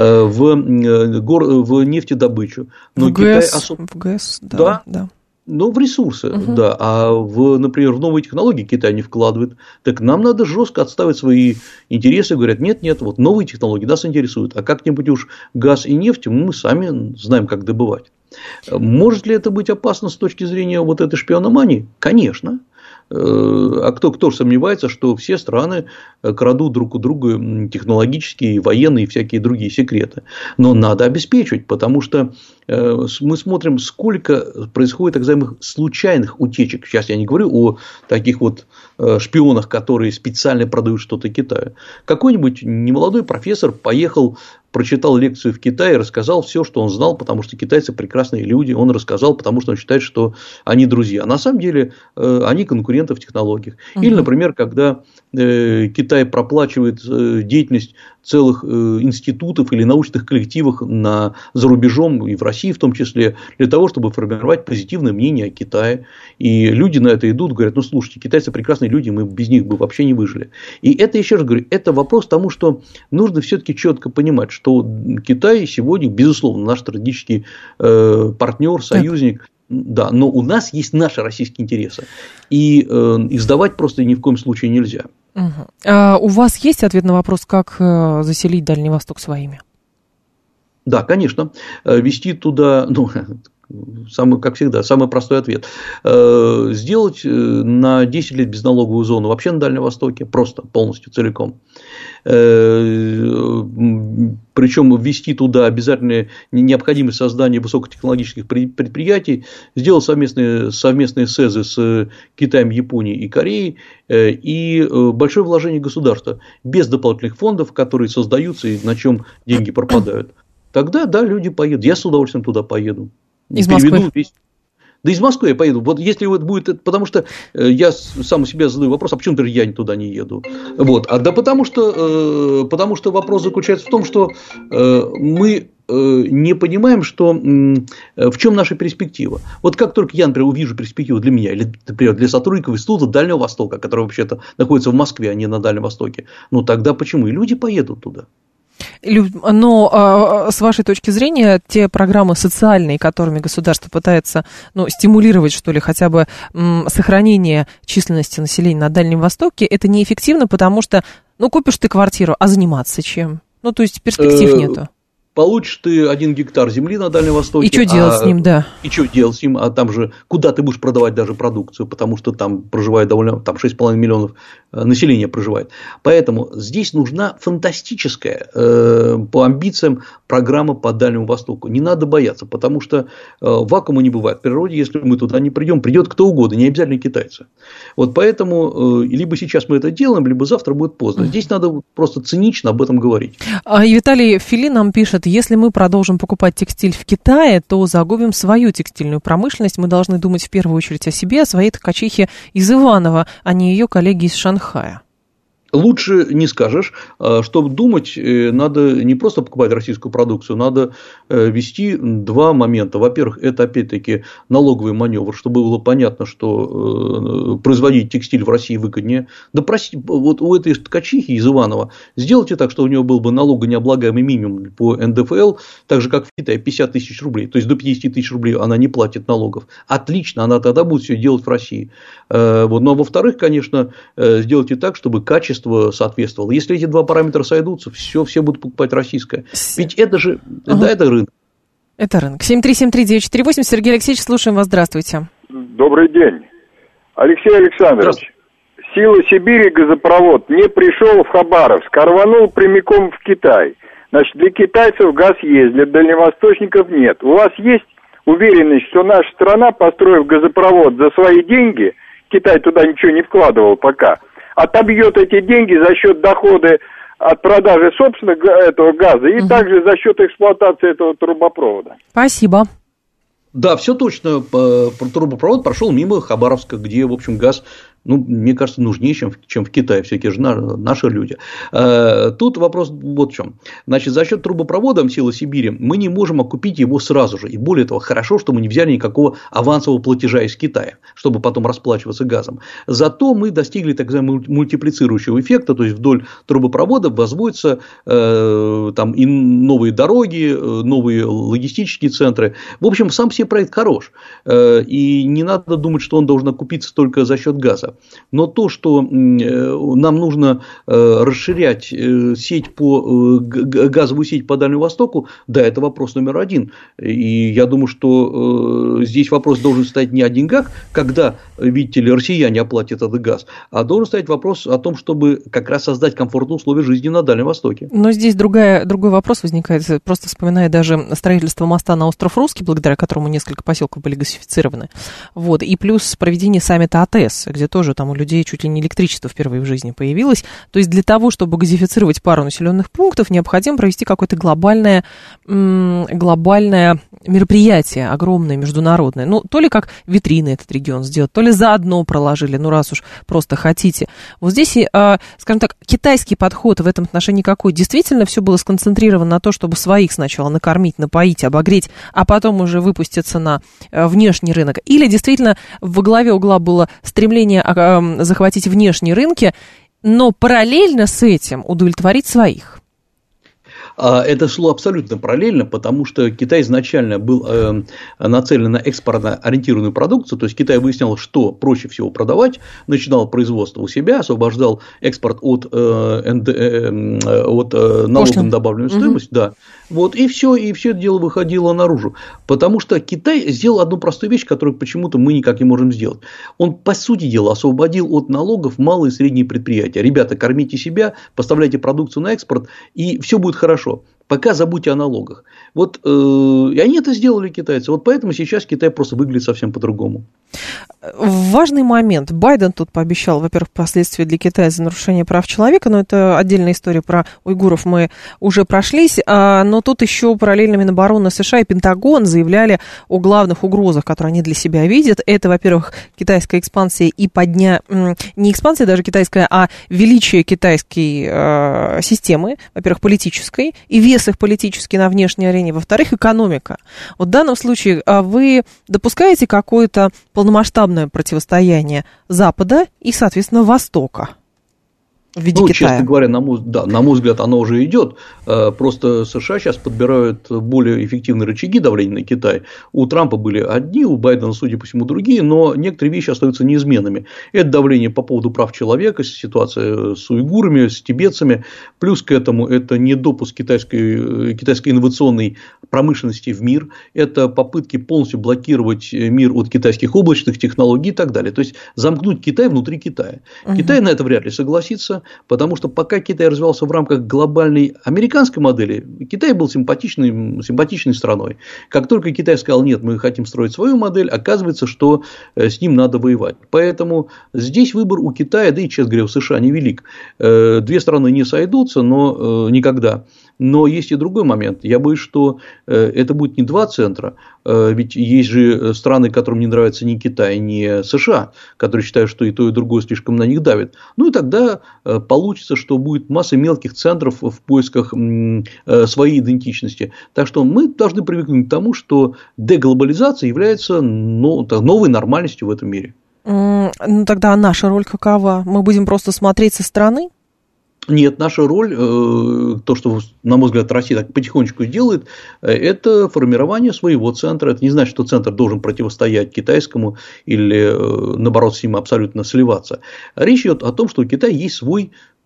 в нефтедобычу. Но в ГЭС, да. Ну, в ресурсы, да. А например, в новые технологии Китай не вкладывает. Так нам надо жестко отставить свои интересы. Говорят, нет, вот новые технологии нас интересуют. А как-нибудь уж газ и нефть мы сами знаем, как добывать. Может ли это быть опасно с точки зрения вот этой шпиономании? Конечно. А кто же сомневается, что все страны крадут друг у друга технологические, военные и всякие другие секреты. Но надо обеспечивать, потому что мы смотрим, сколько происходит так называемых случайных утечек. Сейчас я не говорю о таких вот шпионах, которые специально продают что-то Китаю. Какой-нибудь немолодой профессор поехал, прочитал лекцию в Китае, рассказал все, что он знал, потому что китайцы прекрасные люди. Он рассказал, потому что он считает, что они друзья. На самом деле они конкуренты в технологиях. Или, например, когда Китай проплачивает деятельность целых институтов или научных коллективов за рубежом и в России в том числе, для того, чтобы формировать позитивное мнение о Китае. И люди на это идут, говорят, ну слушайте, китайцы прекрасные люди, мы без них бы вообще не выжили. И это, еще раз говорю, это вопрос к тому, что нужно все-таки четко понимать, что Китай сегодня, безусловно, наш стратегический партнер, союзник. Да, но у нас есть наши российские интересы. И их сдавать просто ни в коем случае нельзя. А у вас есть ответ на вопрос, как заселить Дальний Восток своими? Да, конечно. Вести туда, как всегда, самый простой ответ. Сделать на 10 лет безналоговую зону вообще на Дальнем Востоке, просто полностью, целиком. Причем ввести туда обязательно необходимость создания высокотехнологических предприятий, сделать совместные СЭЗы с Китаем, Японией и Кореей, и большое вложение государства без дополнительных фондов, которые создаются и на чем деньги пропадают. Тогда, да, люди поедут. Я с удовольствием туда поеду. Из Москвы? Да из Москвы я поеду. Вот если вот будет, потому что я сам у себя задаю вопрос, а почему даже я туда не еду? Вот. Потому что вопрос заключается в том, что мы не понимаем, в чем наша перспектива. Вот как только я, например, увижу перспективу для меня, или, например, для сотрудников Института Дальнего Востока, который вообще-то находится в Москве, а не на Дальнем Востоке, тогда почему? И люди поедут туда. Но с вашей точки зрения, те программы социальные, которыми государство пытается стимулировать, что ли, хотя бы сохранение численности населения на Дальнем Востоке, это неэффективно, потому что, купишь ты квартиру, а заниматься чем? То есть перспектив нету. Получишь ты 1 гектар земли на Дальнем Востоке. И что делать с ним, да? И что делать с ним? А там же, куда ты будешь продавать даже продукцию, потому что там проживает там 6,5 миллионов населения проживает. Поэтому здесь нужна фантастическая по амбициям программа по Дальнему Востоку. Не надо бояться, потому что вакуума не бывает. В природе, если мы туда не придем, придет кто угодно, не обязательно китайцы. Вот поэтому либо сейчас мы это делаем, либо завтра будет поздно. Здесь надо просто цинично об этом говорить. И Виталий Фили нам пишет: если мы продолжим покупать текстиль в Китае, то загубим свою текстильную промышленность. Мы должны думать в первую очередь о себе, о своей ткачихе из Иваново, а не ее коллеге из Шанхая. Лучше не скажешь. Чтобы думать, надо не просто покупать российскую продукцию, надо вести 2 момента. Во-первых, это опять-таки налоговый маневр, чтобы было понятно, что производить текстиль в России выгоднее. Да вот у этой ткачихи из Иваново сделайте так, что у нее был бы налогонеоблагаемый минимум по НДФЛ, так же как в Китае, 50 тысяч рублей. То есть до 50 тысяч рублей она не платит налогов. Отлично, она тогда будет все делать в России. Вот. Ну а во-вторых, конечно, сделайте так, чтобы качество соответствовало. Если эти 2 параметра сойдутся, все будут покупать российское. Ведь это же, это рынок. Это рынок. 7373948. Сергей Алексеевич, слушаем вас. Здравствуйте. Добрый день. Алексей Александрович, «Сила Сибири» газопровод не пришел в Хабаровск, а рванул прямиком в Китай. Значит, для китайцев газ есть, для дальневосточников нет. У вас есть уверенность, что наша страна, построив газопровод за свои деньги, Китай туда ничего не вкладывал пока, отобьет эти деньги за счет дохода от продажи собственного этого газа и также за счет эксплуатации этого трубопровода? Спасибо. Да, все точно. Трубопровод прошел мимо Хабаровска, где, в общем, газ, мне кажется, нужнее, чем в Китае, все-таки же наши люди. Тут вопрос вот в чем. Значит, за счет трубопровода «Сила Сибири» мы не можем окупить его сразу же. И более того, хорошо, что мы не взяли никакого авансового платежа из Китая, чтобы потом расплачиваться газом. Зато мы достигли так называемого мультиплицирующего эффекта, то есть вдоль трубопровода возводятся там и новые дороги, новые логистические центры. В общем, сам себе проект хорош. И не надо думать, что он должен окупиться только за счет газа. Но то, что нам нужно расширять газовую сеть по Дальнему Востоку, да, это вопрос номер один. И я думаю, что здесь вопрос должен стоять не о деньгах, когда, видите ли, россияне оплатят этот газ, а должен стоять вопрос о том, чтобы как раз создать комфортные условия жизни на Дальнем Востоке. Но здесь другой вопрос возникает, просто вспоминая даже строительство моста на остров Русский, благодаря которому несколько поселков были газифицированы. Вот. И плюс проведение саммита АТС, где тоже там у людей чуть ли не электричество впервые в жизни появилось. То есть для того, чтобы газифицировать пару населенных пунктов, необходимо провести какое-то глобальное мероприятие, огромное, международное. То ли как витрины этот регион сделать, то ли заодно проложили, раз уж просто хотите. Вот здесь, скажем так, китайский подход в этом отношении какой? Действительно все было сконцентрировано на то, чтобы своих сначала накормить, напоить, обогреть, а потом уже выпуститься на внешний рынок? Или действительно во главе угла было стремление захватить внешние рынки, но параллельно с этим удовлетворить своих? Это шло абсолютно параллельно, потому что Китай изначально был нацелен на экспортно-ориентированную продукцию, то есть Китай выяснял, что проще всего продавать, начинал производство у себя, освобождал экспорт от налога на добавленную стоимость, да, вот, и все это дело выходило наружу, потому что Китай сделал одну простую вещь, которую почему-то мы никак не можем сделать. Он, по сути дела, освободил от налогов малые и средние предприятия. Ребята, кормите себя, поставляйте продукцию на экспорт, и все будет хорошо. Пока забудьте о налогах. Вот, и они это сделали, китайцы. Вот поэтому сейчас Китай просто выглядит совсем по-другому. Важный момент. Байден тут пообещал, во-первых, последствия для Китая за нарушение прав человека, но это отдельная история про уйгуров, мы уже прошлись. Но тут еще параллельно Минобороны США и Пентагон заявляли о главных угрозах, которые они для себя видят. Это, во-первых, китайская экспансия и не экспансия даже китайская, а величие китайской системы, во-первых, политической, и вес их политический на внешней арене, во-вторых, экономика. Вот в данном случае вы допускаете какое-то полномасштабное противостояние Запада и, соответственно, Востока в виде Китая? Честно говоря, на мой взгляд, оно уже идет. Просто США сейчас подбирают более эффективные рычаги давления на Китай. У Трампа были одни, у Байдена, судя по всему, другие, но некоторые вещи остаются неизменными. Это давление по поводу прав человека, ситуация с уйгурами, с тибетцами. Плюс к этому это недопуск китайской инновационной промышленности в мир. Это попытки полностью блокировать мир от китайских облачных технологий и так далее. То есть замкнуть Китай внутри Китая. Китай на это вряд ли согласится. Потому что пока Китай развивался в рамках глобальной американской модели, Китай был симпатичной страной. Как только Китай сказал, нет, мы хотим строить свою модель, оказывается, что с ним надо воевать. Поэтому здесь выбор у Китая, да и, честно говоря, у США невелик. Две страны не сойдутся, но никогда. Но есть и другой момент. Я боюсь, что это будет не два центра, ведь есть же страны, которым не нравится ни Китай, ни США, которые считают, что и то, и другое слишком на них давит. И тогда получится, что будет масса мелких центров в поисках своей идентичности. Так что мы должны привыкнуть к тому, что деглобализация является новой нормальностью в этом мире. Тогда наша роль какова? Мы будем просто смотреть со стороны? Нет, наша роль, то, что, на мой взгляд, Россия так потихонечку делает, это формирование своего центра. Это не значит, что центр должен противостоять китайскому или, наоборот, с ним абсолютно сливаться. Речь идет о том, что у Китая есть свой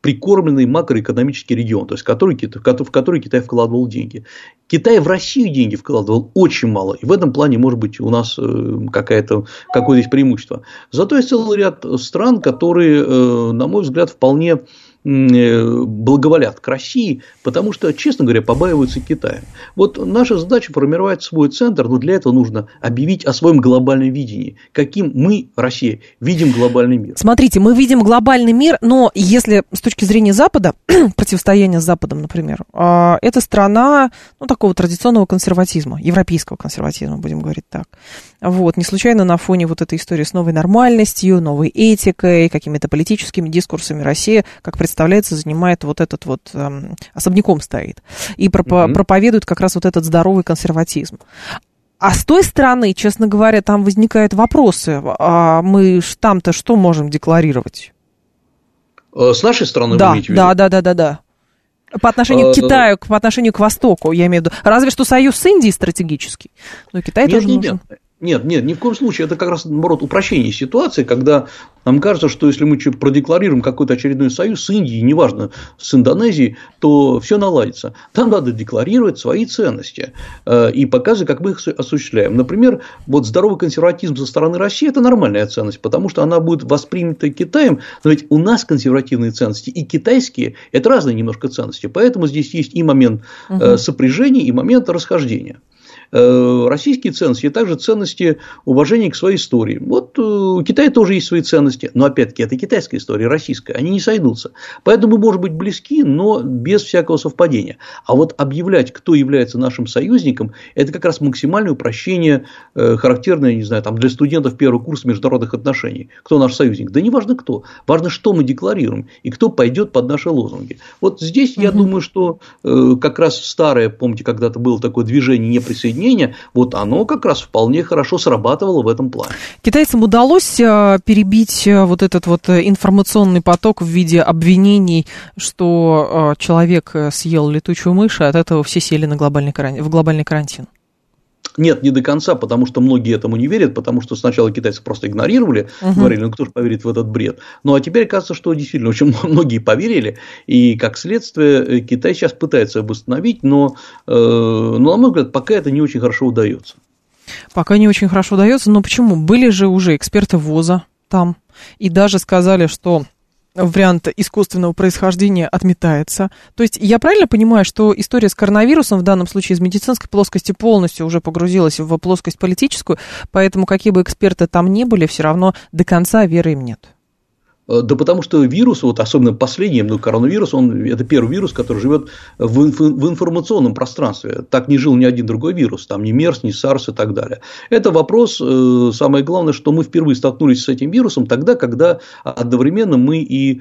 прикормленный макроэкономический регион, то есть в который Китай вкладывал деньги. Китай в Россию деньги вкладывал очень мало, и в этом плане, может быть, у нас какое-то есть преимущество. Зато есть целый ряд стран, которые, на мой взгляд, вполне благоволят к России, потому что, честно говоря, побаиваются Китая. Вот наша задача формировать свой центр, но для этого нужно объявить о своем глобальном видении, каким мы, Россия, видим глобальный мир. Смотрите, мы видим глобальный мир, но если с точки зрения Запада, противостояния с Западом, например, это страна такого традиционного консерватизма, европейского консерватизма, будем говорить так. Вот, не случайно на фоне вот этой истории с новой нормальностью, новой этикой, какими-то политическими дискурсами Россия, как представляется, занимает вот этот вот особняком стоит и проповедует как раз вот этот здоровый консерватизм. А с той стороны, честно говоря, там возникают вопросы, а мы там-то что можем декларировать? С нашей стороны, да, вы имеете в виду? Да. По отношению к Китаю, по отношению к Востоку, я имею в виду. Разве что союз с Индией стратегический, но Китай тоже нужен. Нет, ни в коем случае. Это как раз, наоборот, упрощение ситуации, когда нам кажется, что если мы продекларируем какой-то очередной союз с Индией, неважно, с Индонезией, то все наладится. Там надо декларировать свои ценности и показывать, как мы их осуществляем. Например, вот здоровый консерватизм со стороны России – это нормальная ценность, потому что она будет воспринята Китаем, но ведь у нас консервативные ценности и китайские – это разные немножко ценности, поэтому здесь есть и момент сопряжения, и момент расхождения. Российские ценности, а также ценности уважения к своей истории. Вот у Китая тоже есть свои ценности, но опять-таки это китайская история, российская, они не сойдутся. Поэтому мы можем быть близки, но без всякого совпадения. А вот объявлять, кто является нашим союзником, это как раз максимальное упрощение, характерное, не знаю, там, для студентов первого курса международных отношений. Кто наш союзник? Да не важно кто, важно, что мы декларируем и кто пойдет под наши лозунги. Вот здесь я думаю, что как раз старое, помните, когда-то было такое движение неприсоединения, вот оно как раз вполне хорошо срабатывало в этом плане. Китайцам удалось перебить вот этот вот информационный поток в виде обвинений, что человек съел летучую мышь, и от этого все сели в глобальный карантин? Нет, не до конца, потому что многие этому не верят, потому что сначала китайцы просто игнорировали, говорили, кто же поверит в этот бред. Ну, а теперь кажется, что действительно очень многие поверили, и как следствие Китай сейчас пытается восстановить, но, на мой взгляд, пока это не очень хорошо удается. Пока не очень хорошо удается, но почему? Были же уже эксперты ВОЗа там, и даже сказали, что вариант искусственного происхождения отметается. То есть я правильно понимаю, что история с коронавирусом в данном случае из медицинской плоскости полностью уже погрузилась в плоскость политическую, поэтому какие бы эксперты там ни были, все равно до конца веры им нет? Да потому что вирус, вот особенно последний, коронавирус, это первый вирус, который живет в информационном пространстве. Так не жил ни один другой вирус, там ни МЕРС, ни САРС и так далее. Это вопрос, самое главное, что мы впервые столкнулись с этим вирусом тогда, когда одновременно мы и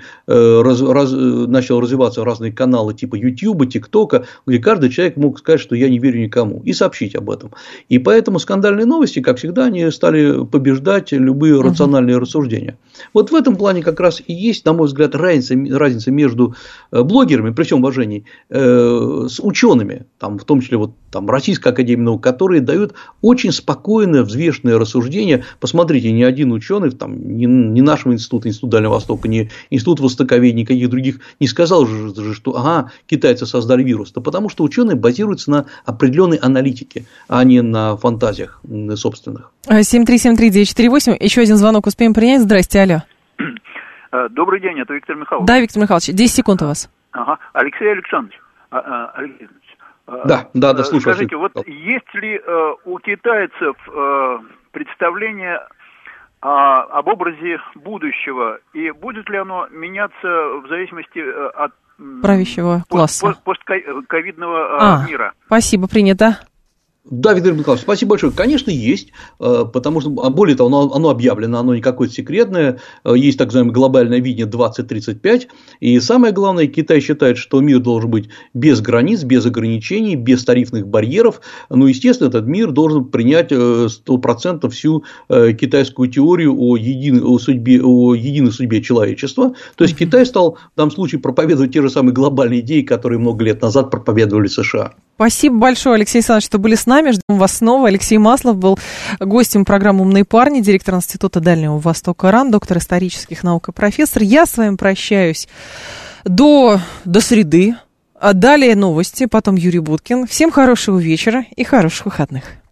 начал развиваться разные каналы типа YouTube, ТикТока, где каждый человек мог сказать, что я не верю никому, и сообщить об этом. И поэтому скандальные новости, как всегда, они стали побеждать любые рациональные рассуждения. Вот в этом плане как раз и есть, на мой взгляд, разница между блогерами, при всем уважении, с учеными, там, в том числе вот, там, Российская академия наук, которые дают очень спокойное, взвешенное рассуждение. Посмотрите, ни один ученый, там, ни нашего института, Институт Дальнего Востока, ни Институт Востоковедения, никаких других не сказал же, что китайцы создали вирус. Да потому что ученые базируются на определенной аналитике, а не на фантазиях собственных. 7373948, еще один звонок успеем принять. Здрасте, алло. Добрый день, это Виктор Михайлович. Да, Виктор Михайлович, 10 секунд у вас. Алексей Александрович. Да, слушаю. Скажите, вот есть ли у китайцев представление об образе будущего, и будет ли оно меняться в зависимости от правящего класса постковидного мира? Спасибо, принято. Да, Виктор Михайлович, спасибо большое. Конечно, есть, потому что, более того, оно объявлено, оно не какое-то секретное, есть так называемое глобальное видение 2035, и самое главное, Китай считает, что мир должен быть без границ, без ограничений, без тарифных барьеров, ну, естественно, этот мир должен принять 100% всю китайскую теорию о единой судьбе человечества, то есть Китай стал в данном случае проповедовать те же самые глобальные идеи, которые много лет назад проповедовали США. Спасибо большое, Алексей Александрович, что были с нами. Ждем вас снова. Алексей Маслов был гостем программы «Умные парни», директор Института Дальнего Востока РАН, доктор исторических наук и профессор. Я с вами прощаюсь до среды. А далее новости, потом Юрий Буткин. Всем хорошего вечера и хороших выходных.